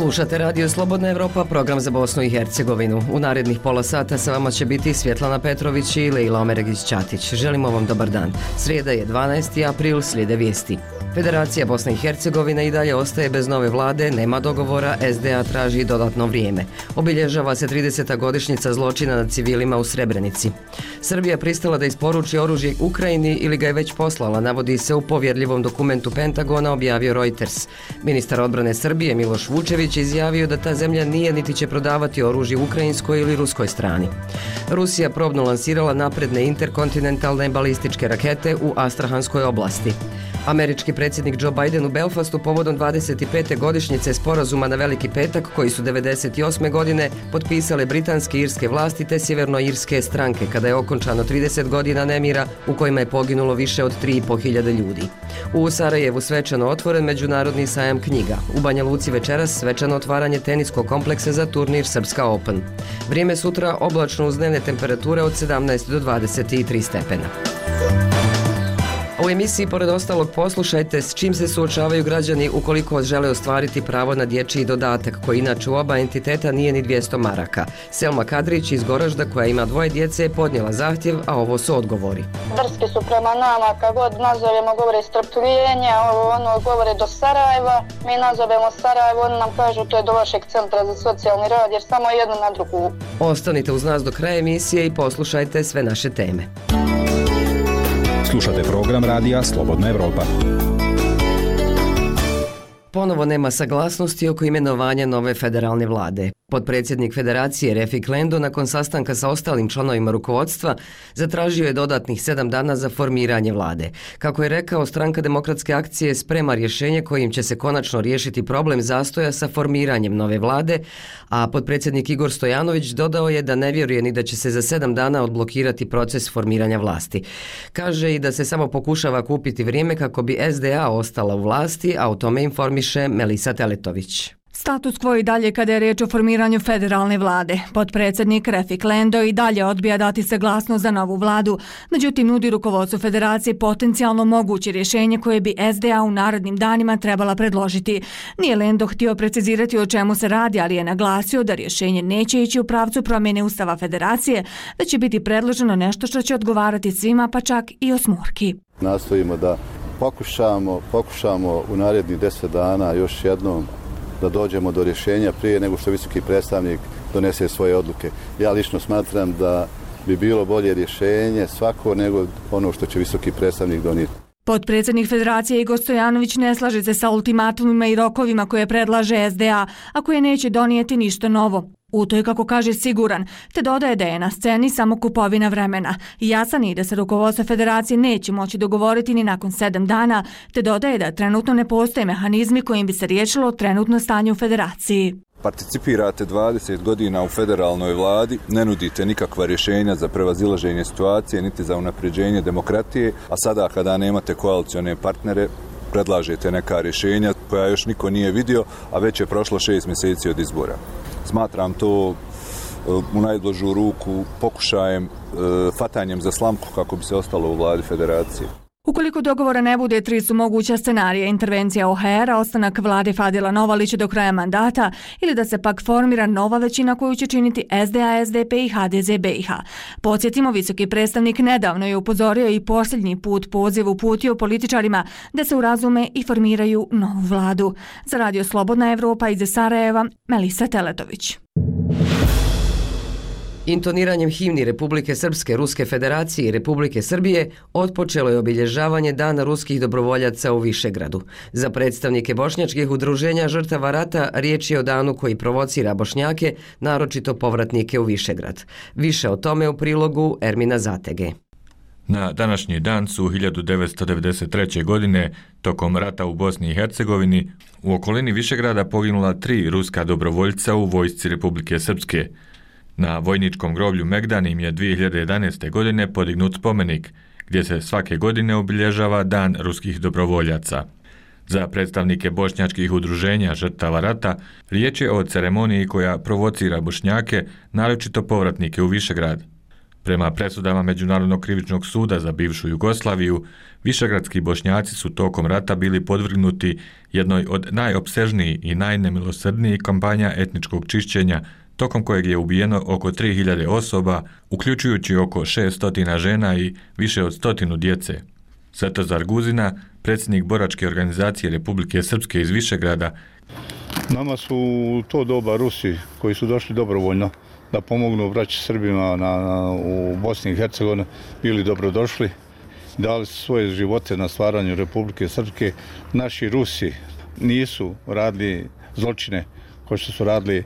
Slušate Radio Slobodna Evropa, program za Bosnu i Hercegovinu. U narednih pola sata sa vama će biti Svjetlana Petrović i Lejla Omeregić-Ćatić. Želimo vam dobar dan. Srijeda je 12. april, slijede vijesti. Federacija Bosne i Hercegovine i dalje ostaje bez nove vlade, nema dogovora, SDA traži dodatno vrijeme. Obilježava se 30. godišnjica zločina nad civilima u Srebrenici. Srbija pristala da isporuči oružje Ukrajini ili ga je već poslala, navodi se u povjerljivom dokumentu Pentagona, objavio Reuters. Ministar odbrane Srbije Miloš Vučević izjavio da ta zemlja nije niti će prodavati oružje ukrajinskoj ili ruskoj strani. Rusija probno lansirala napredne interkontinentalne balističke rakete u Astrahanskoj oblasti. Američki predsjednik Joe Biden u Belfastu povodom 25. godišnjice sporazuma na Veliki petak, koji su 1998. godine potpisale britanske i irske vlasti te sjevernoirske stranke, kada je okončano 30 godina nemira u kojima je poginulo više od 3.500 ljudi. U Sarajevu svečano otvoren međunarodni sajam knjiga. U Banja Luci večeras svečano otvaranje teniskog kompleksa za turnir Srpska Open. Vrijeme sutra oblačno uz dnevne temperature od 17 do 23 stepena. U emisiji pored ostalog poslušajte s čim se suočavaju građani ukoliko žele ostvariti pravo na dječji dodatak, koji inače u oba entiteta nije ni 200 maraka. Selma Kadrić iz Goražda, koja ima 2 djece, je podnijela zahtjev, a ovo su odgovori. Drski su prema nama, kad god nazovemo govore strpljenja, govore do Sarajeva, mi nazovemo Sarajevo, oni nam kažu to je do vašeg centra za socijalni rad, jer samo jedno na drugu. Ostanite uz nas do kraja emisije i poslušajte sve naše teme. Slušate program radija Slobodna Evropa. Ponovo nema saglasnosti oko imenovanja nove federalne vlade. Potpredsjednik Federacije Refik Lendo nakon sastanka sa ostalim članovima rukovodstva zatražio je dodatnih 7 dana za formiranje vlade. Kako je rekao, Stranka demokratske akcije sprema rješenje kojim će se konačno riješiti problem zastoja sa formiranjem nove vlade, a potpredsjednik Igor Stojanović dodao je da ne vjeruje ni da će se za 7 dana odblokirati proces formiranja vlasti. Kaže i da se samo pokušava kupiti vrijeme kako bi SDA ostala u vlasti, a o tome informiše Melisa Teletović. Status quo i dalje kada je riječ o formiranju federalne vlade. Potpredsjednik Refik Lendo i dalje odbija dati saglasnost za novu vladu, međutim nudi rukovodstvu federacije potencijalno moguće rješenje koje bi SDA u narednim danima trebala predložiti. Nije Lendo htio precizirati o čemu se radi, ali je naglasio da rješenje neće ići u pravcu promjene Ustava federacije, već će biti predloženo nešto što će odgovarati svima, pa čak i osmurki. Nastojimo da pokušamo u narednih 10 dana još jednom da dođemo do rješenja prije nego što visoki predstavnik donese svoje odluke. Ja lično smatram da bi bilo bolje rješenje svako nego ono što će visoki predstavnik donijeti. Potpredsjednik Federacije Igor Stojanović ne slaže se sa ultimatumima i rokovima koje predlaže SDA, a koje neće donijeti ništa novo. U to je, kako kaže, siguran, te dodaje da je na sceni samo kupovina vremena. Jasan je da se rukovodstvo federacije neće moći dogovoriti ni nakon 7 dana, te dodaje da trenutno ne postoje mehanizmi kojim bi se riješilo trenutno stanje u federaciji. Participirate 20 godina u federalnoj vladi, ne nudite nikakva rješenja za prevazilaženje situacije, niti za unapređenje demokratije, a sada kada nemate koalicione partnere, predlažete neka rješenja koja još niko nije vidio, a već je prošlo 6 mjeseci od izbora. Smatram to u najblažu ruku pokušajem fatanjem za slamku kako bi se ostalo u vladi federacije. Ukoliko dogovora ne bude, 3 su moguća scenarija: intervencija OHR-a, ostanak vlade Fadila Novalića do kraja mandata ili da se pak formira nova većina koju će činiti SDA, SDP i HDZ BiH. Podsjetimo, visoki predstavnik nedavno je upozorio i posljednji put poziv uputio političarima da se urazume i formiraju novu vladu. Za Radio Slobodna Evropa iz Sarajeva, Melisa Teletović. Intoniranjem himni Republike Srpske, Ruske federacije i Republike Srbije otpočelo je obilježavanje Dana ruskih dobrovoljaca u Višegradu. Za predstavnike bošnjačkih udruženja žrtava rata riječ je o danu koji provocira Bošnjake, naročito povratnike u Višegrad. Više o tome u prilogu Ermina Zatege. Na današnji dan su 1993. godine, tokom rata u Bosni i Hercegovini, u okolini Višegrada poginula 3 ruska dobrovoljca u vojsci Republike Srpske. Na vojničkom groblju Megdan im je 2011. godine podignut spomenik, gdje se svake godine obilježava Dan ruskih dobrovoljaca. Za predstavnike bošnjačkih udruženja žrtava rata riječ je o ceremoniji koja provocira Bošnjake, naročito povratnike u Višegrad. Prema presudama Međunarodnog krivičnog suda za bivšu Jugoslaviju, višegradski Bošnjaci su tokom rata bili podvrgnuti jednoj od najopsežnijih i najnemilosrdnijih kampanja etničkog čišćenja, tokom kojeg je ubijeno oko 3000 osoba, uključujući oko 600 žena i više od 100 djece. Svetozar Guzina, predsjednik boračke organizacije Republike Srpske iz Višegrada, nama su u to doba Rusi koji su došli dobrovoljno da pomognu braći Srbima u Bosni i Hercegovini bili dobrodošli. Dali su svoje živote na stvaranju Republike Srpske. Naši Rusi nisu radili zločine kao što su radili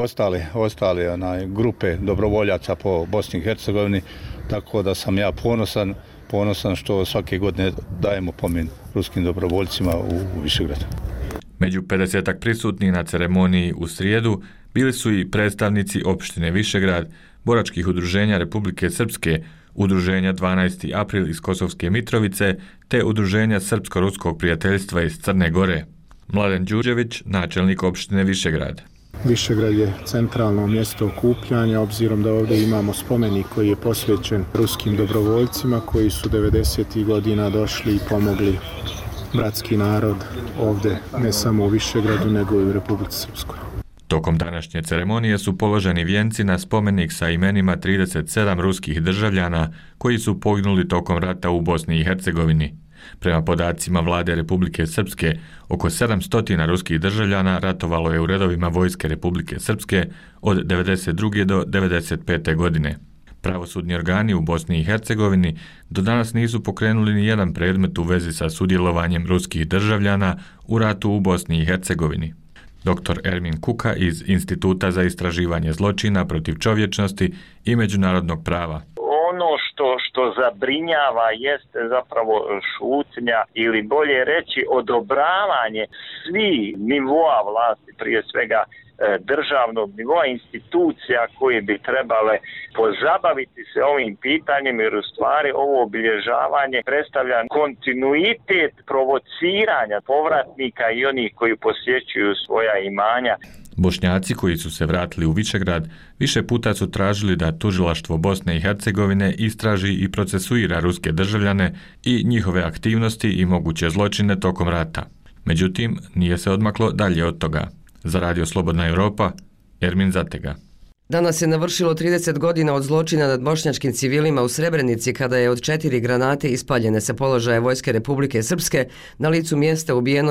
ostale grupe dobrovoljaca po Bosni i Hercegovini, tako da sam ja ponosan što svake godine dajemo pomen ruskim dobrovoljcima u Višegradu. Među 50-ak prisutnih na ceremoniji u srijedu bili su i predstavnici opštine Višegrad, boračkih udruženja Republike Srpske, udruženja 12. april iz Kosovske Mitrovice te udruženja Srpsko-ruskog prijateljstva iz Crne Gore. Mladen Đurđević, načelnik opštine Višegrad. Višegrad je centralno mjesto okupljanja, obzirom da ovdje imamo spomenik koji je posvećen ruskim dobrovoljcima koji su 90. godina došli i pomogli bratski narod ovdje, ne samo u Višegradu, nego i u Republici Srpskoj. Tokom današnje ceremonije su položeni vijenci na spomenik sa imenima 37 ruskih državljana koji su poginuli tokom rata u Bosni i Hercegovini. Prema podacima vlade Republike Srpske, oko 700 ruskih državljana ratovalo je u redovima vojske Republike Srpske od 1992. do 1995. godine. Pravosudni organi u Bosni i Hercegovini do danas nisu pokrenuli ni jedan predmet u vezi sa sudjelovanjem ruskih državljana u ratu u Bosni i Hercegovini. Dr. Ermin Kuka iz Instituta za istraživanje zločina protiv čovječnosti i međunarodnog prava. Ono što zabrinjava jeste zapravo šutnja ili bolje reći odobravanje svih nivoa vlasti, prije svega državnog nivoa, institucija koje bi trebale pozabaviti se ovim pitanjem, jer u stvari ovo obilježavanje predstavlja kontinuitet provociranja povratnika i onih koji posjećuju svoja imanja. Bošnjaci koji su se vratili u Višegrad više puta su tražili da tužilaštvo Bosne i Hercegovine istraži i procesuira ruske državljane i njihove aktivnosti i moguće zločine tokom rata. Međutim, nije se odmaklo dalje od toga. Za Radio Slobodna Europa, Ermin Zatega. Danas je navršilo 30 godina od zločina nad bošnjačkim civilima u Srebrenici kada je od 4 granate ispaljene sa položaja Vojske Republike Srpske na licu mjesta ubijeno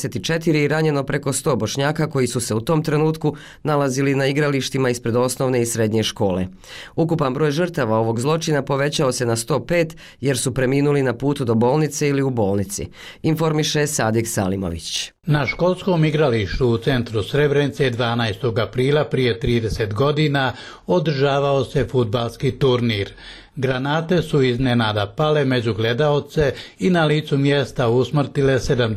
74 i ranjeno preko 100 Bošnjaka koji su se u tom trenutku nalazili na igralištima ispred osnovne i srednje škole. Ukupan broj žrtava ovog zločina povećao se na 105 jer su preminuli na putu do bolnice ili u bolnici, informiše Sadik Salimović. Na školskom igralištu u centru Srebrenice 12. aprila prije 30 godina održavao se fudbalski turnir. Granate su iznenada pale među gledaoce i na licu mjesta usmrtile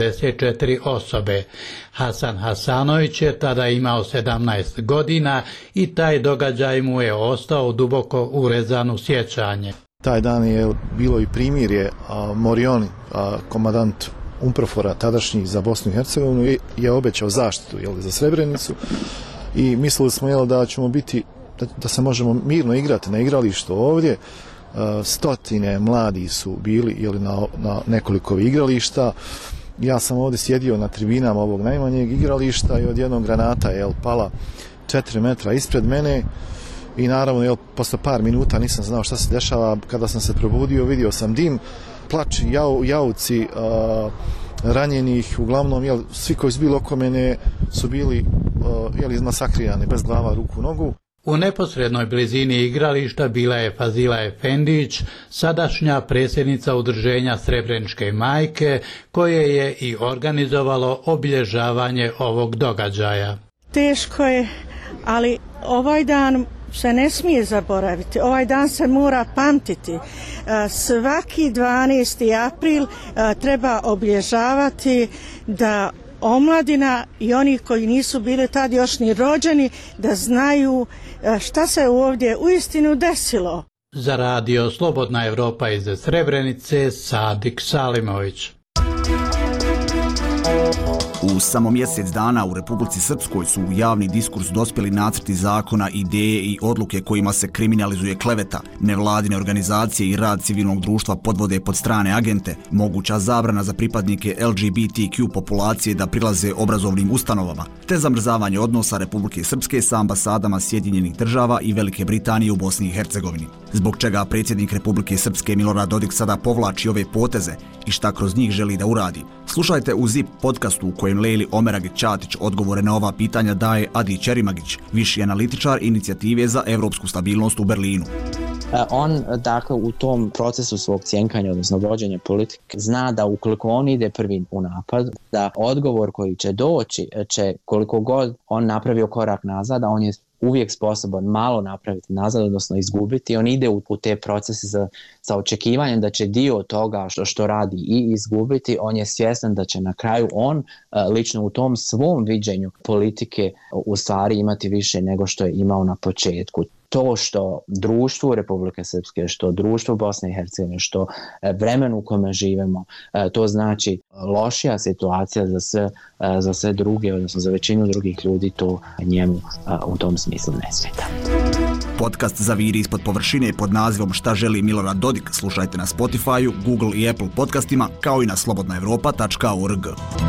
74 osobe. Hasan Hasanović je tada imao 17 godina i taj događaj mu je ostao duboko urezan u sjećanje. Taj dan je bilo i primirje, Morioni, komandant UNPROFOR-a tadašnjih za Bosnu i Hercegovinu, je obećao zaštitu za Srebrenicu i mislili smo da ćemo biti, da se možemo mirno igrati na igralištu ovdje. Stotine mladi su bili na nekoliko igrališta. Ja sam ovdje sjedio na tribinama ovog najmanjeg igrališta i odjednom granata je pala 4 metra ispred mene i naravno posle par minuta nisam znao šta se dešava. Kada sam se probudio vidio sam dim, plač, jauci ranjenih, uglavnom svi koji su bili oko mene su bili izmasakrirani bez glava, ruku, nogu. U neposrednoj blizini igrališta bila je Fazila Efendić, sadašnja predsjednica udruženja Srebreničke majke, koje je i organizovalo obilježavanje ovog događaja. Teško je, ali ovaj dan se ne smije zaboraviti. Ovaj dan se mora pamtiti. Svaki 12. april treba obilježavati da omladina i oni koji nisu bili tad još ni rođeni da znaju šta se ovdje uistinu desilo. Za Radio Slobodna Europa iz Srebrenice, Sadik Salimović. U samo mjesec dana u Republici Srpskoj su u javni diskurs dospjeli nacrti zakona, ideje i odluke kojima se kriminalizuje kleveta, nevladine organizacije i rad civilnog društva podvode pod strane agente, moguća zabrana za pripadnike LGBTQ populacije da prilaze obrazovnim ustanovama, te zamrzavanje odnosa Republike Srpske sa ambasadama Sjedinjenih Država i Velike Britanije u Bosni i Hercegovini. Zbog čega predsjednik Republike Srpske Milorad Dodik sada povlači ove poteze i šta kroz njih želi da uradi. Slušajte u ZIP podcastu u kojem Lejli Omeragić-Ćatić odgovore na ova pitanja daje Adi Ćerimagić, viši analitičar inicijative za evropsku stabilnost u Berlinu. On, dakle, u tom procesu svog cjenkanja, odnosno vođenja politike, zna da ukoliko on ide prvi u napad, da odgovor koji će doći će, koliko god on napravio korak nazad, a on je uvijek sposoban malo napraviti nazad, odnosno izgubiti. On ide u te procese sa očekivanjem da će dio toga što radi i izgubiti. On je svjestan da će na kraju on lično u tom svom viđenju politike u stvari imati više nego što je imao na početku. To što društvu Republike Srpske, što društvu Bosne i Hercegovine, što vremenu u kome živimo, to znači lošija situacija za sve druge, odnosno za većinu drugih ljudi, to njemu u tom smislu ne smeta. Podcast Zaviri ispod površine pod nazivom Šta želi Milorad Dodik slušajte na Spotify, Google i Apple podcastima, kao i na slobodnaevropa.org.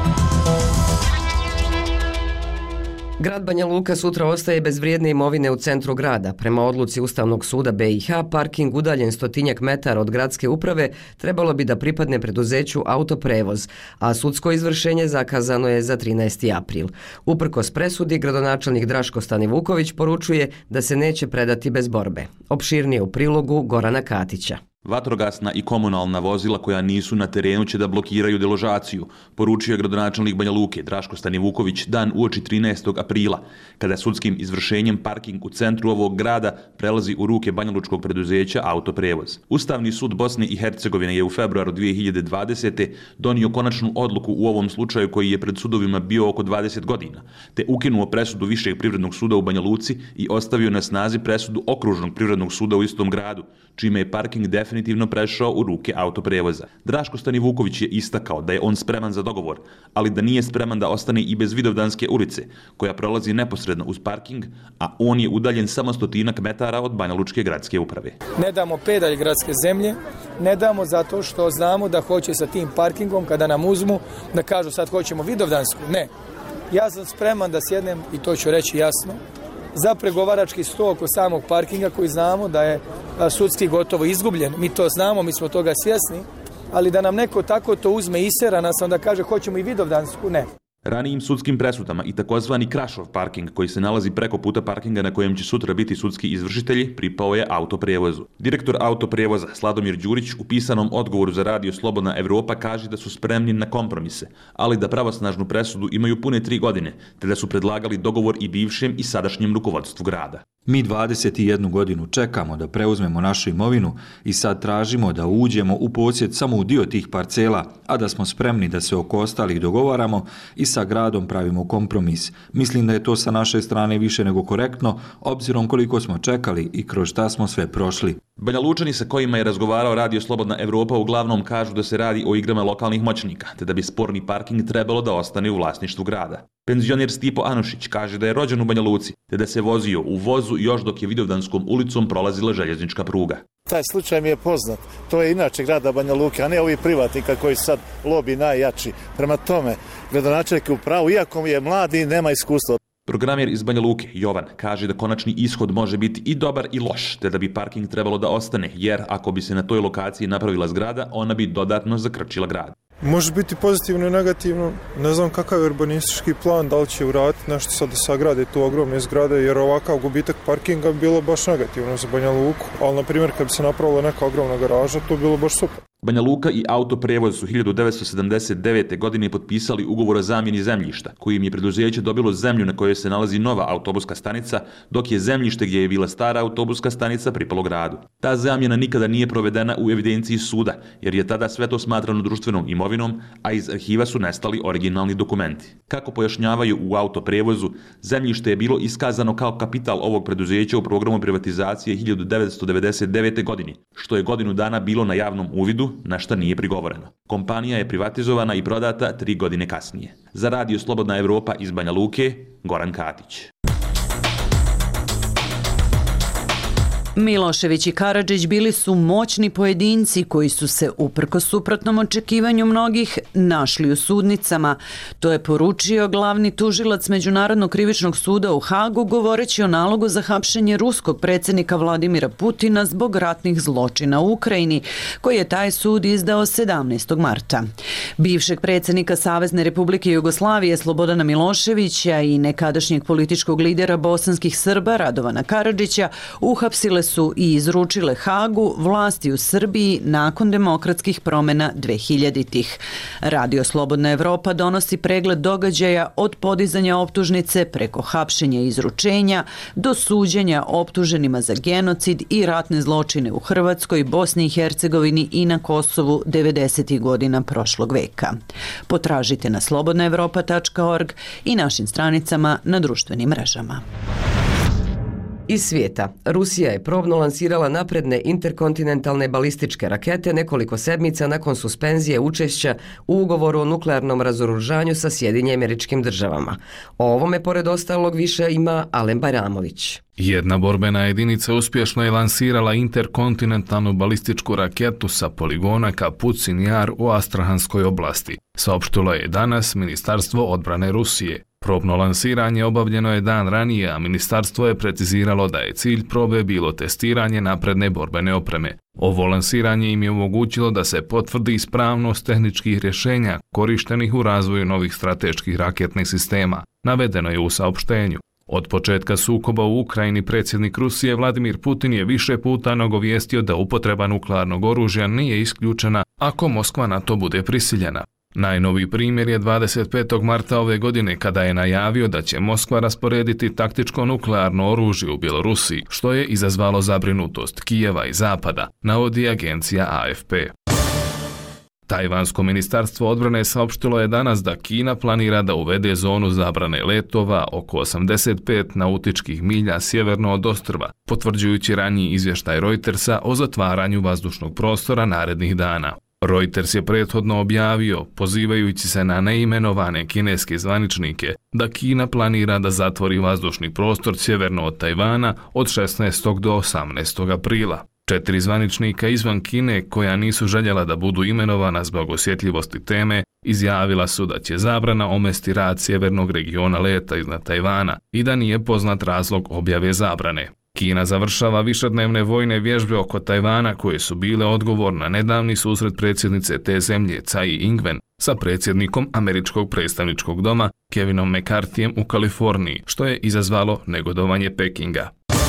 Grad Banja Luka sutra ostaje bez vrijedne imovine u centru grada. Prema odluci Ustavnog suda BiH, parking udaljen 100 metara od gradske uprave trebalo bi da pripadne preduzeću Autoprevoz, a sudsko izvršenje zakazano je za 13. april. Uprkos presudi, gradonačelnik Draško Stanivuković poručuje da se neće predati bez borbe. Opširnije u prilogu Gorana Katića. Vatrogasna i komunalna vozila koja nisu na terenu će da blokiraju deložaciju, poručio je gradonačelnik Banja Luke Draško Stanivuković dan uoči 13. aprila, kada sudskim izvršenjem parking u centru ovog grada prelazi u ruke banjalučkog preduzeća Autoprevoz. Ustavni sud Bosne i Hercegovine je u februaru 2020. donio konačnu odluku u ovom slučaju koji je pred sudovima bio oko 20 godina, te ukinuo presudu Višeg privrednog suda u Banja Luci i ostavio na snazi presudu Okružnog privrednog suda u istom gradu, čime je parking definitivno prešao u ruke Autoprevoza. Draško Stanivuković je istakao da je on spreman za dogovor, ali da nije spreman da ostane i bez Vidovdanske ulice, koja prolazi neposredno uz parking, a on je udaljen samo 100 metara od Banjalučke gradske uprave. Ne damo pedalj gradske zemlje, ne damo zato što znamo da hoće sa tim parkingom, kada nam uzmu, da kažu sad hoćemo Vidovdansku. Ne. Ja sam spreman da sjednem, i to ću reći jasno, za pregovarački sto oko samog parkinga koji znamo da je sudski gotovo izgubljen. Mi to znamo, mi smo toga svjesni, ali da nam neko tako to uzme i isera nas, onda kaže hoćemo i Vidovdansku, ne. Ranijim sudskim presudama i takozvani Krašov parking koji se nalazi preko puta parkinga na kojem će sutra biti sudski izvršitelji pripao je Autoprevozu. Direktor Autoprevoza Sladomir Đurić u pisanom odgovoru za radio Slobodna Evropa kaže da su spremni na kompromise, ali da pravosnažnu presudu imaju pune 3 godine, te da su predlagali dogovor i bivšem i sadašnjem rukovodstvu grada. Mi 21 godinu čekamo da preuzmemo našu imovinu i sad tražimo da uđemo u posjed samo u dio tih parcela, a da smo spremni da se oko ostalih dogovaramo i sa gradom pravimo kompromis. Mislim da je to sa naše strane više nego korektno, obzirom koliko smo čekali i kroz šta smo sve prošli. Banja Lučani sa kojima je razgovarao radio Slobodna Evropa uglavnom kažu da se radi o igrama lokalnih moćnika, te da bi sporni parking trebalo da ostane u vlasništvu grada. Penzioner Stipo Anušić kaže da je rođen u Banja Luci, te da se vozio u vozu još dok je Vidovdanskom ulicom prolazila željeznička pruga. Taj slučaj mi je poznat. To je inače grada Banja Luke, a ne ovi privatnika koji sad lobi najjači. Prema tome, gradonačelnik je u pravu, iako je mladi i nema iskustva. Programer iz Banja Luke, Jovan, kaže da konačni ishod može biti i dobar i loš, te da bi parking trebalo da ostane, jer ako bi se na toj lokaciji napravila zgrada, ona bi dodatno zakrčila grad. Može biti pozitivno i negativno, ne znam kakav je urbanistički plan, da li će uraditi nešto sad da sagrade tu ogromne zgrade, jer ovakav gubitak parkinga bi bilo baš negativno za Banja Luku, ali na primjer kad bi se napravila neka ogromna garaža, to bi bilo baš super. Banja Luka i Autoprevoz su 1979. godine potpisali ugovor o zamjeni zemljišta, kojim je preduzeće dobilo zemlju na kojoj se nalazi nova autobuska stanica, dok je zemljište gdje je bila stara autobuska stanica pripalo gradu. Ta zamjena nikada nije provedena u evidenciji suda, jer je tada sve to smatrano društvenom imovinom, a iz arhiva su nestali originalni dokumenti. Kako pojašnjavaju u Autoprevozu, zemljište je bilo iskazano kao kapital ovog preduzeća u programu privatizacije 1999. godine, što je godinu dana bilo na javnom uvidu, na šta nije prigovoreno. Kompanija je privatizovana i prodata 3 godine kasnije. Za Radio Slobodna Evropa iz Banja Luke, Goran Katić. Milošević i Karadžić bili su moćni pojedinci koji su se, uprkos suprotnom očekivanju mnogih, našli u sudnicama. To je poručio glavni tužilac Međunarodnog krivičnog suda u Hagu, govoreći o nalogu za hapšenje ruskog predsjednika Vladimira Putina zbog ratnih zločina u Ukrajini, koji je taj sud izdao 17. marta. Bivšeg predsjednika Savezne Republike Jugoslavije Slobodana Miloševića i nekadašnjeg političkog lidera bosanskih Srba Radovana Karadžića uhapsile su i izručile Hagu vlasti u Srbiji nakon demokratskih promjena 2000-ih. Radio Slobodna Evropa donosi pregled događaja od podizanja optužnice preko hapšenja i izručenja do suđenja optuženima za genocid i ratne zločine u Hrvatskoj, Bosni i Hercegovini i na Kosovu 90. godina prošlog veka. Potražite na slobodnaevropa.org i našim stranicama na društvenim mrežama. Iz svijeta, Rusija je probno lansirala napredne interkontinentalne balističke rakete nekoliko sedmica nakon suspenzije učešća u ugovoru o nuklearnom razoružanju sa Sjedinjenim Američkim Državama. O ovome, pored ostalog, više ima Alen Bajramović. Jedna borbena jedinica uspješno je lansirala interkontinentalnu balističku raketu sa poligona Kapucin Jar u Astrahanskoj oblasti, saopštilo je danas Ministarstvo odbrane Rusije. Probno lansiranje obavljeno je dan ranije, a ministarstvo je preciziralo da je cilj probe bilo testiranje napredne borbene opreme. Ovo lansiranje im je omogućilo da se potvrdi ispravnost tehničkih rješenja korištenih u razvoju novih strateških raketnih sistema, navedeno je u saopštenju. Od početka sukoba u Ukrajini predsjednik Rusije Vladimir Putin je više puta nagovijestio da upotreba nuklearnog oružja nije isključena ako Moskva na to bude prisiljena. Najnoviji primjer je 25. marta ove godine kada je najavio da će Moskva rasporediti taktičko nuklearno oružje u Bjelorusiji, što je izazvalo zabrinutost Kijeva i Zapada, navodi agencija AFP. Tajvansko ministarstvo odbrane saopštilo je danas da Kina planira da uvede zonu zabrane letova oko 85 nautičkih milja sjeverno od ostrva, potvrđujući raniji izvještaj Reutersa o zatvaranju vazdušnog prostora narednih dana. Reuters je prethodno objavio, pozivajući se na neimenovane kineske zvaničnike, da Kina planira da zatvori vazdušni prostor sjeverno od Tajvana od 16. do 18. aprila. 4 zvaničnika izvan Kine, koja nisu željela da budu imenovana zbog osjetljivosti teme, izjavila su da će zabrana omesti rad sjevernog regiona leta iznad Tajvana i da nije poznat razlog objave zabrane. Kina završava višednevne vojne vježbe oko Tajvana koje su bile odgovor na nedavni susret predsjednice te zemlje Tsai Ing-wen sa predsjednikom Američkog predstavničkog doma Kevinom McCarthyjem u Kaliforniji, što je izazvalo negodovanje Pekinga.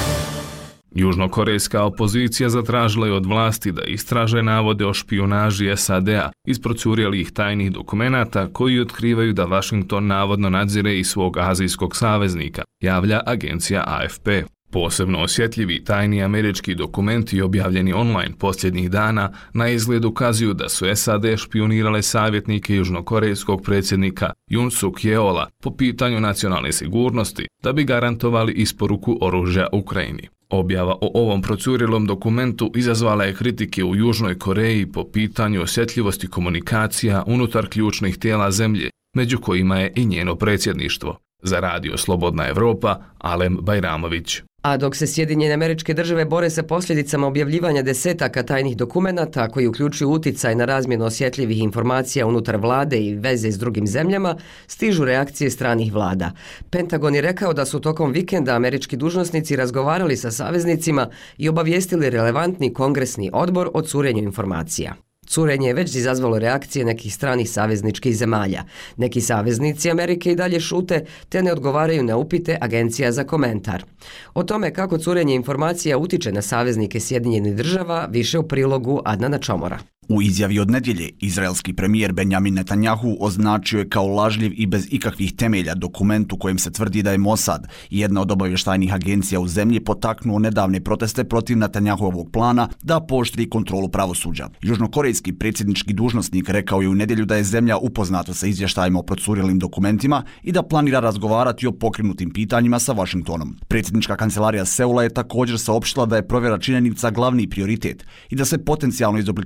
Južnokorejska opozicija zatražila je od vlasti da istraže navode o špijunaži SAD-a iz procurjelih tajnih dokumenata koji otkrivaju da Washington navodno nadzire i svog azijskog saveznika, javlja agencija AFP. Posebno osjetljivi tajni američki dokumenti objavljeni online posljednjih dana na izgled ukazuju da su SAD špijunirale savjetnike južnokorejskog predsjednika Yoon Suk Yeola po pitanju nacionalne sigurnosti da bi garantovali isporuku oružja Ukrajini. Objava o ovom procurjelom dokumentu izazvala je kritike u Južnoj Koreji po pitanju osjetljivosti komunikacija unutar ključnih tijela zemlje, među kojima je i njeno predsjedništvo. Za Radio Slobodna Evropa, Alen Bajramović. A dok se Sjedinjene Američke Države bore sa posljedicama objavljivanja desetaka tajnih dokumenata koji uključuju uticaj na razmjenu osjetljivih informacija unutar vlade i veze s drugim zemljama, stižu reakcije stranih vlada. Pentagon je rekao da su tokom vikenda američki dužnosnici razgovarali sa saveznicima i obavijestili relevantni kongresni odbor o curenju informacija. Curenje je već izazvalo reakcije nekih stranih savezničkih zemalja. Neki saveznici Amerike i dalje šute te ne odgovaraju na upite agencija za komentar. O tome kako curenje informacija utiče na saveznike Sjedinjenih Država više u prilogu Adnana Čomora. U izjavi od nedjelje, izraelski premijer Benjamin Netanjahu označio je kao lažljiv i bez ikakvih temelja dokument u kojem se tvrdi da je Mossad, jedna od obavještajnih agencija u zemlji, potaknuo nedavne proteste protiv Netanjahuovog plana da pooštri kontrolu pravosuđa. Južnokorejski predsjednički dužnosnik rekao je u nedjelju da je zemlja upoznata sa izvještajima o procurjelim dokumentima i da planira razgovarati o pokrenutim pitanjima sa Washingtonom. Predsjednička kancelarija Seula je također saopštila da je provjera činjenica glavni prioritet i da se potencijalno izobličenje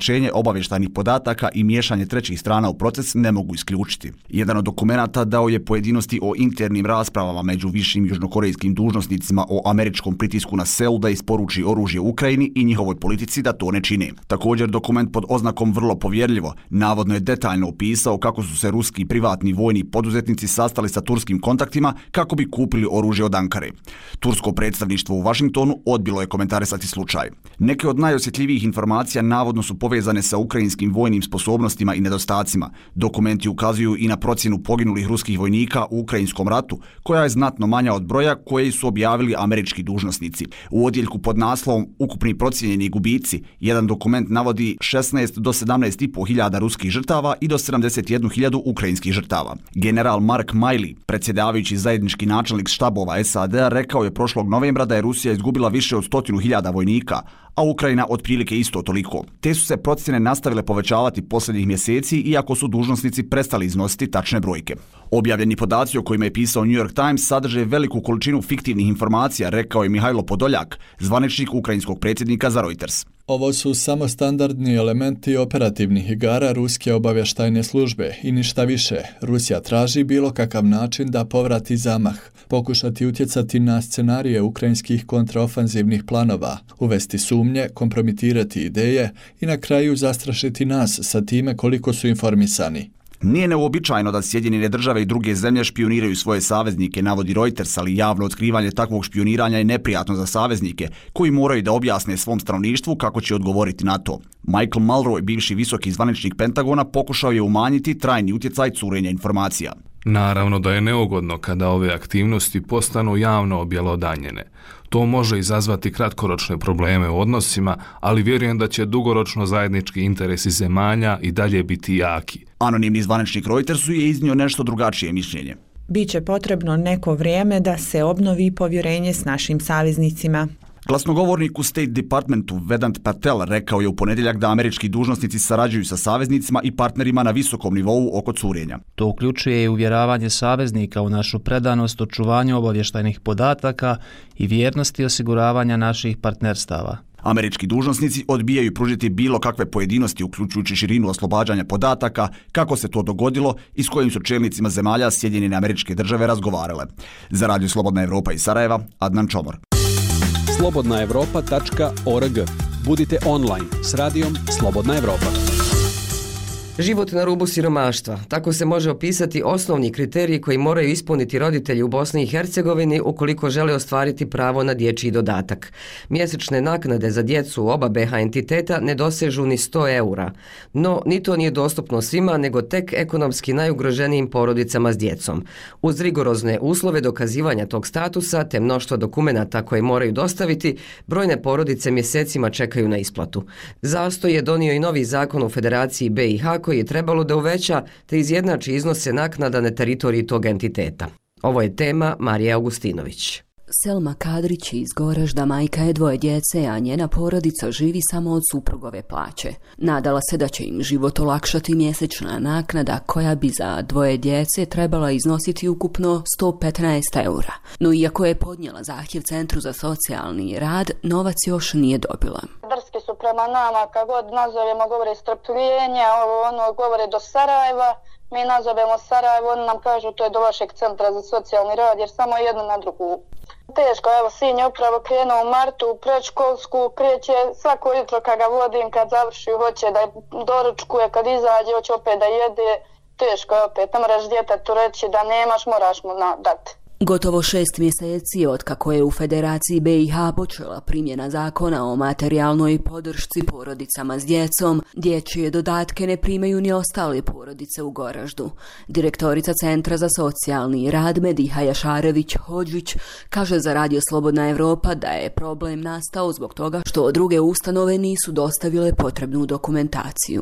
obavještajnih podataka i miješanje trećih strana u proces ne mogu isključiti. Jedan od dokumenata dao je pojedinosti o internim raspravama među višim južnokorejskim dužnosnicima o američkom pritisku na Seul da isporuči oružje Ukrajini i njihovoj politici da to ne čine. Također dokument pod oznakom vrlo povjerljivo navodno je detaljno opisao kako su se ruski privatni vojni poduzetnici sastali sa turskim kontaktima kako bi kupili oružje od Ankare. Tursko predstavništvo u Vašingtonu odbilo je komentarisati slučaj. Neke od najosjetljivijih informacija navodno su povezane sa ukrajinskim vojnim sposobnostima i nedostacima. Dokumenti ukazuju i na procjenu poginulih ruskih vojnika u ukrajinskom ratu, koja je znatno manja od broja koje su objavili američki dužnosnici. U odjeljku pod naslovom Ukupni procijenjeni gubici, jedan dokument navodi 16 do 17,5 hiljada ruskih žrtava i do 71.000 ukrajinskih žrtava. General Mark Milley, predsjedavajući zajednički načelnik štabova SAD-a, rekao je prošlog novembra da je Rusija izgubila više od 100.000 vojnika, a Ukrajina otprilike isto toliko. Te su se procjene nastavile povećavati posljednjih mjeseci, iako su dužnosnici prestali iznositi tačne brojke. Objavljeni podaci o kojima je pisao New York Times sadrže veliku količinu fiktivnih informacija, rekao je Mihajlo Podoljak, zvaničnik ukrajinskog predsjednika za Reuters. Ovo su samo standardni elementi operativnih igara ruske obavještajne službe i ništa više. Rusija traži bilo kakav način da povrati zamah, pokušati utjecati na scenarije ukrajinskih kontraofanzivnih planova, uvesti sumnje, kompromitirati ideje i na kraju zastrašiti nas sa time koliko su informisani. Nije neuobičajeno da Sjedinjene države i druge zemlje špioniraju svoje saveznike, navodi Reuters, ali javno otkrivanje takvog špioniranja je neprijatno za saveznike, koji moraju da objasne svom stanovništvu kako će odgovoriti na to. Michael Mulroy, bivši visoki zvaničnik Pentagona, pokušao je umanjiti trajni utjecaj curenja informacija. Naravno da je neugodno kada ove aktivnosti postanu javno objelodanjene. To može izazvati kratkoročne probleme u odnosima, ali vjerujem da će dugoročno zajednički interesi zemalja i dalje biti jaki. Anonimni zvaničnik Reutersu je iznio nešto drugačije mišljenje. Biće potrebno neko vrijeme da se obnovi povjerenje s našim saveznicima. Glasnogovornik u State Departmentu Vedant Patel rekao je u ponedjeljak da američki dužnosnici sarađuju sa saveznicima i partnerima na visokom nivou oko curenja. To uključuje i uvjeravanje saveznika u našu predanost očuvanju obavještajnih podataka i vjernosti osiguravanja naših partnerstava. Američki dužnosnici odbijaju pružiti bilo kakve pojedinosti, uključujući širinu oslobađanja podataka, kako se to dogodilo i s kojim su čelnicima zemalja Sjedinjene Američke Države razgovarale. Za Radio Slobodna Evropa iz Sarajeva, Adnan Čomor. slobodnaevropa.org. Budite online s radijom Slobodna Evropa. Život na rubu siromaštva. Tako se može opisati osnovni kriteriji koji moraju ispuniti roditelji u Bosni i Hercegovini ukoliko žele ostvariti pravo na dječji dodatak. Mjesečne naknade za djecu u oba BH entiteta ne dosežu ni 100 eura. No, ni to nije dostupno svima, nego tek ekonomski najugroženijim porodicama s djecom. Uz rigorozne uslove dokazivanja tog statusa te mnoštvo dokumenata koje moraju dostaviti, brojne porodice mjesecima čekaju na isplatu. Zastoj je donio i novi zakon u Federaciji BiH koji je trebalo da uveća te izjednači iznose naknada na teritoriji tog entiteta. Ovo je tema Marija Augustinović. Selma Kadrić iz Goražda majka je 2 djece, a njena porodica živi samo od suprugove plaće. Nadala se da će im život olakšati mjesečna naknada koja bi za 2 djece trebala iznositi ukupno 115 eura. No iako je podnijela zahtjev Centru za socijalni rad, novac još nije dobila. Drski su prema nama, kad god nazovemo govore strpljenja, govore do Sarajeva. Mi nazovemo Sarajevo, oni nam kažu to je do vašeg Centra za socijalni rad, jer samo jedno na drugu. Teško, evo, sin je upravo krenuo u martu u predškolsku, kreće svako jutro kad ga vodim, kad završi, hoće da doručkuje, kad izađe, hoće opet da jede. Teško je opet, ne moraš djetetu reći da nemaš, moraš mu dati. Gotovo 6 mjeseci otkako je u Federaciji BiH počela primjena zakona o materijalnoj podršci porodicama s djecom, dječje dodatke ne primaju ni ostale porodice u Goraždu. Direktorica Centra za socijalni rad Mediha Jašarević-Hodžić kaže za Radio Slobodna Evropa da je problem nastao zbog toga što druge ustanove nisu dostavile potrebnu dokumentaciju.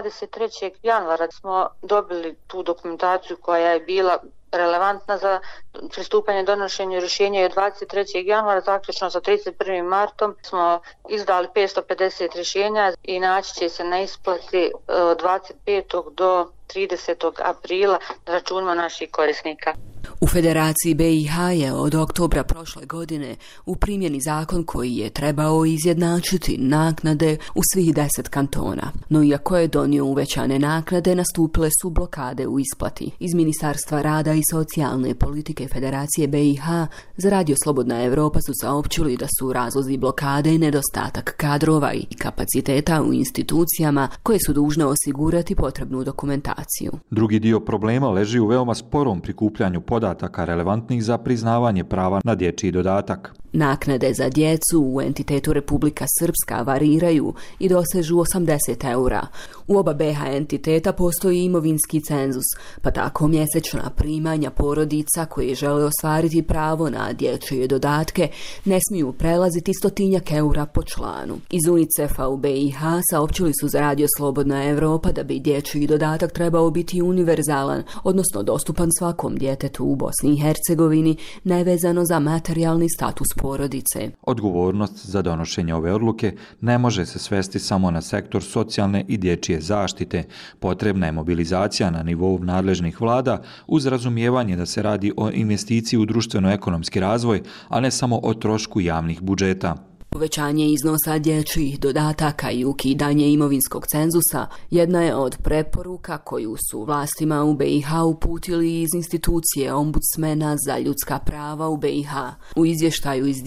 23. januara smo dobili tu dokumentaciju koja je bila relevantna za pristupanje donošenju rješenja je 23. januara, zaključno sa 31. martom smo izdali 550 rješenja i naći će se na isplati od 25. do 30. aprila na računima naših korisnika. U Federaciji BiH je od oktobra prošle godine u primjeni zakon koji je trebao izjednačiti naknade u svih 10 kantona. No iako je donio uvećane naknade, nastupile su blokade u isplati. Iz Ministarstva rada i socijalne politike Federacije BiH za Radio Slobodna Evropa su saopćili da su razlozi blokade nedostatak kadrova i kapaciteta u institucijama koje su dužne osigurati potrebnu dokumentaciju. Drugi dio problema leži u veoma sporom prikupljanju podataka relevantnih za priznavanje prava na dječji dodatak. Naknade za djecu u entitetu Republika Srpska variraju i dosežu 80 eura. U oba BiH entiteta postoji imovinski cenzus, pa tako mjesečna primanja porodica koje žele ostvariti pravo na dječje dodatke ne smiju prelaziti 100 eura po članu. Iz UNICEF-a u BiH saopćili su za Radio Slobodna Evropa da bi dječji dodatak trebao biti univerzalan, odnosno dostupan svakom djetetu u Bosni i Hercegovini, nevezano za materijalni status porodice. Odgovornost za donošenje ove odluke ne može se svesti samo na sektor socijalne i dječje zaštite. Potrebna je mobilizacija na nivou nadležnih vlada uz razumijevanje da se radi o investiciji u društveno-ekonomski razvoj, a ne samo o trošku javnih budžeta. Povećanje iznosa dječjih dodataka i ukidanje imovinskog cenzusa jedna je od preporuka koju su vlastima u BiH uputili iz institucije ombudsmena za ljudska prava u BiH. U izvještaju iz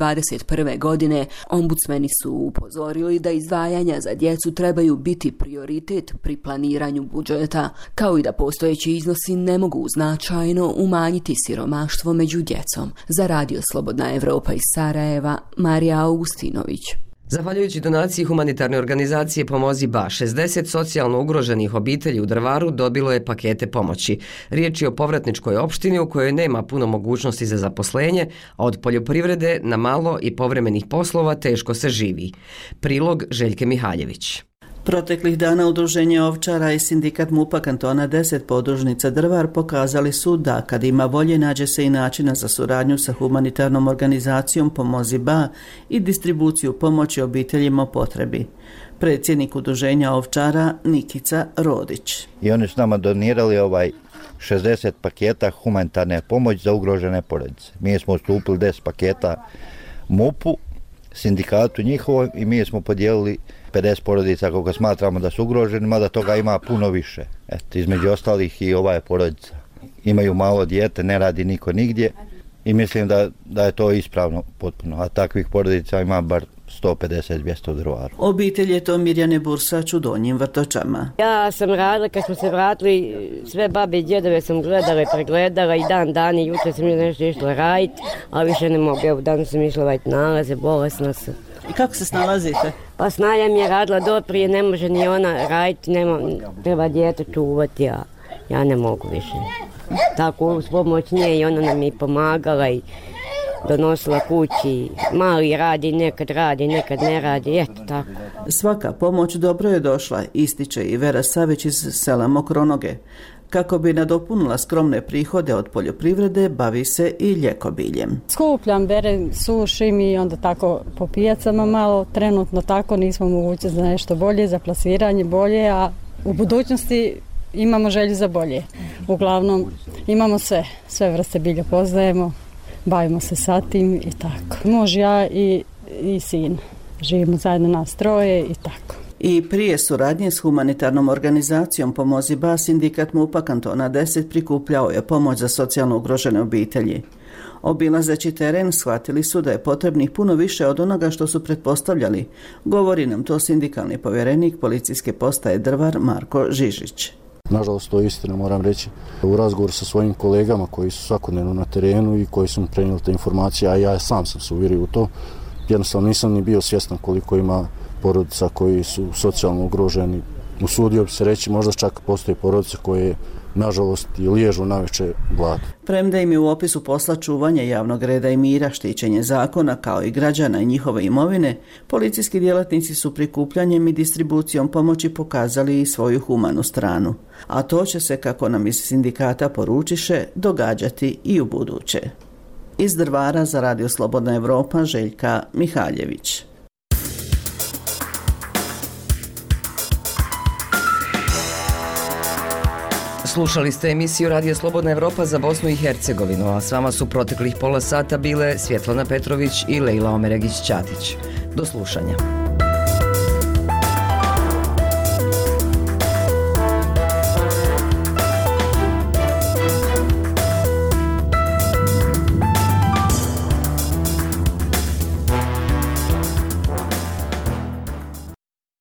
2021. godine ombudsmeni su upozorili da izdvajanja za djecu trebaju biti prioritet pri planiranju budžeta, kao i da postojeći iznosi ne mogu značajno umanjiti siromaštvo među djecom. Za Radio Slobodna Evropa iz Sarajeva, Marija Augustinović. Zahvaljujući donaciji humanitarne organizacije Pomozi Ba, 60 socijalno ugroženih obitelji u Drvaru dobilo je pakete pomoći. Riječ je o povratničkoj opštini u kojoj nema puno mogućnosti za zaposlenje, a od poljoprivrede na malo i povremenih poslova teško se živi. Prilog Željke Mihaljević. Proteklih dana Udruženje ovčara i sindikat MUP-a kantona 10 podružnica Drvar pokazali su da kad ima volje nađe se i načina za suradnju sa humanitarnom organizacijom Pomozi Ba i distribuciju pomoći obiteljima u potrebi. Predsjednik Udruženja ovčara Nikica Rodić. I oni su nama donirali 60 paketa humanitarne pomoći za ugrožene porodice. Mi smo ustupili 10 paketa MUP-u, sindikatu njihovom, i mi smo podijelili 50 porodica koga smatramo da su ugroženi, mada toga ima puno više. Između ostalih i ova je porodica. Imaju malo dijete, ne radi niko nigdje i mislim da je to ispravno potpuno, a takvih porodica ima bar 150-200 u Drvaru. Obitelj je to Mirjane Bursač u Donjim Vrtočama. Ja sam radila, kad smo se vratili, sve babe i djedove sam gledala i pregledala i dan i jutro sam nešto išla raditi, a više ne mogu. Evo, danas sam išla raditi nalaze, bolesna sam. I kako se snalazite? Pa Snaja mi je radila do prije, ne može ni ona raditi, treba dijete čuvati, a ja ne mogu više. Tako uz pomoć nje i ona nam je pomagala i donosila kući. Mali radi, nekad ne radi, eto tako. Svaka pomoć dobro je došla, ističe i Vera Savić iz sela Mokronoge. Kako bi nadopunila skromne prihode od poljoprivrede, bavi se i ljekobiljem. Skupljam, berem, sušim i onda tako po pijacama malo. Trenutno tako nismo mogući za nešto bolje, za plasiranje bolje, a u budućnosti imamo želju za bolje. Uglavnom imamo sve vrste bilja poznajemo, bavimo se sa tim i tako. Muž, ja i sin živimo zajedno nas troje i tako. I prije suradnje s humanitarnom organizacijom Pomozi Ba, sindikat MUP-a kantona 10 prikupljao je pomoć za socijalno ugrožene obitelji. Obilazeći teren shvatili su da je potrebnih puno više od onoga što su pretpostavljali. Govori nam to sindikalni povjerenik policijske postaje Drvar Marko Žižić. Nažalost, to je istina, moram reći. U razgovoru sa svojim kolegama koji su svakodnevno na terenu i koji su mi prenijeli te informacije, a ja sam se uvjerio u to, jednostavno nisam ni bio svjestan koliko ima porodica koji su socijalno ugroženi. Usudio bi se reći, možda čak postoje porodice koje nažalost i liježu naveče glad. Premda im je u opisu posla čuvanje javnog reda i mira, štićenje zakona kao i građana i njihove imovine, policijski djelatnici su prikupljanjem i distribucijom pomoći pokazali i svoju humanu stranu. A to će se, kako nam iz sindikata poručiše, događati i u buduće. Iz Drvara za Radio Slobodna Evropa, Željka Mihaljević. Slušali ste emisiju Radio Slobodna Evropa za Bosnu i Hercegovinu, a s vama su proteklih pola sata bile Svjetlana Petrović i Lejla Omeregić-Ćatić. Do slušanja.